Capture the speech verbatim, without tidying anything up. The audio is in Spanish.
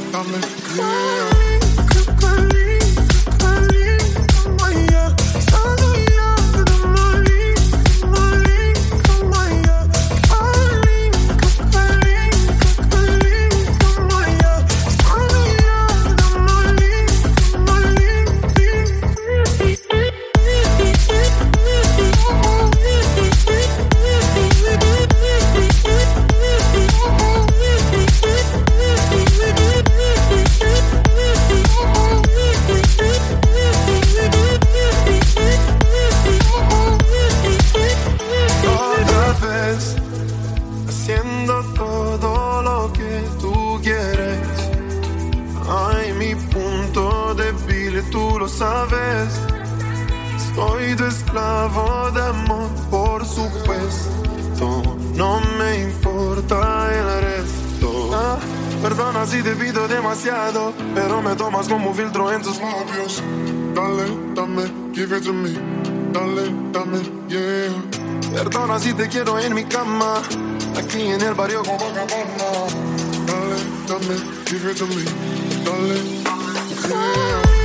dame, yeah. Haciendo todo lo que tú quieres. Ay, mi punto débil, tú lo sabes. Soy tu esclavo de amor, por supuesto. No me importa el resto. Ah, perdona si te pido demasiado, pero me tomas como un filtro en tus labios. Dale, dame, give it to me. Dale, dame, yeah. Perdona si te quiero en mi cama, aquí en el barrio como Copacabana. Dale, dame, give it to me. Dale, dame, yeah.